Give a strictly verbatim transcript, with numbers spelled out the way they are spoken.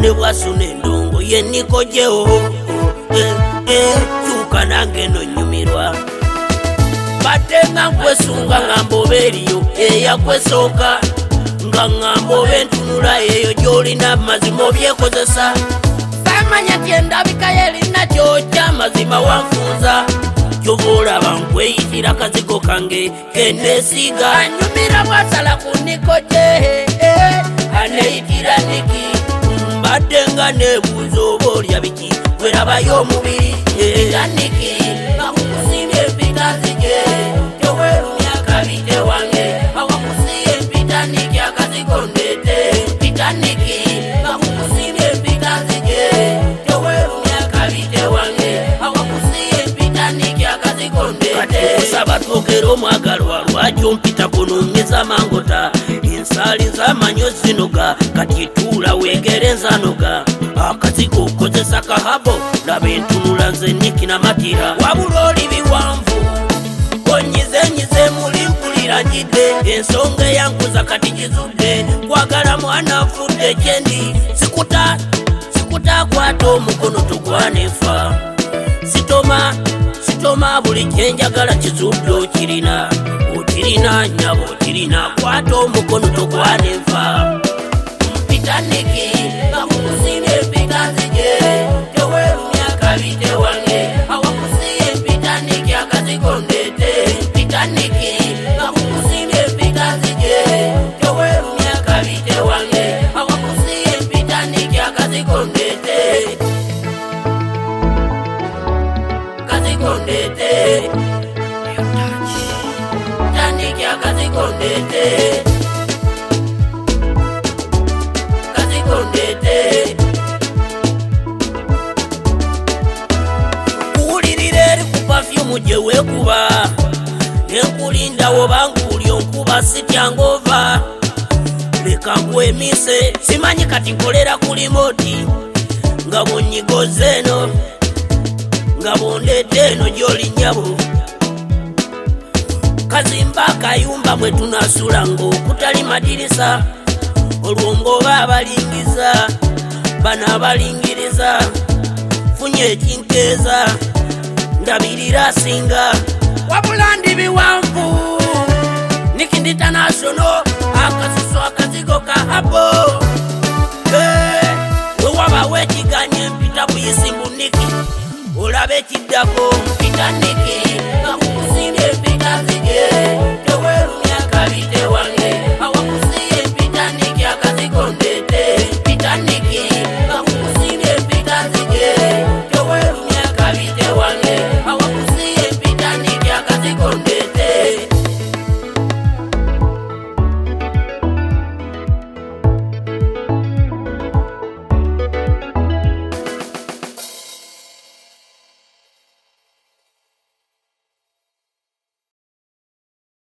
ne bwasuna endongo ye Nikojewo eh, eh, kyuka nange no nyumirwa badde nga nkwesunga ngamba oba eriyo eyakwesooka nga ngamba oba entunula eyo gy'olina mazima obyekozesa samanya ti endabika yerina kyokya mazima wanfunza kyova olaba nkweyitira kazigo kange kenesiga anyumira bwasala ku Nikoje aneyitira Niki mbadde nga nebuuza oba olya biki werabayo omubiri era Niki nakukusimbye empita nzije tewerumya kabite wange awakusiye empita Niki akazigo ndete empita Niki nakukusimbye empita nzije tewerumya kabite wange awakusiye empita Niki akazigo ndete kati kusaba twogera omwagalwa lwakyo mpita kunumiza mangota ensali z'amanyo zinoga kati tuula weegere nzanoga akazigo okozesa kahabo laba entunula nze Niki namatira wabula oli biwanvu onyizenyize muli mpulira njidde ensonga eyankuza kati gizudde kwagala mwana nfudde kyendi sikuta sikuta kwata omukono tugwanefa sitoma sitoma buli kyenjagala kizudde okirina okirina nyabo okirina kwata omukono tugwanefa mpita Niki nakukusimbye empita nzije tewerumya kabite wange awakusiye empita Niki akazigo ndete mpita Niki nakukusimbye empita nzije tewerumya kabite wange awakusiye empita Niki akazigo ndete kazigo ndete mpita Niki akazigo ndete kuwulirira eri ku pafyumu gye weekuba nenkulinda woba nkuuli onkuba sityanga ova leka nkwemise simanyi kati nkolera ku limoti nga bwonyigoza eno nga bwondeeta eno gy'oli nnyabo kazimba akayumba mwe tunasula ng'okutali madirisa olwo ng'oba abalingiza bano abalingiriza funye ekinkeeza ndabirira asinga wabula ndi biwanvu Niki ndi international akasuso akazigo kahabo wewabawo ekiganye mpita buyisimbu Niki olabe ekiddako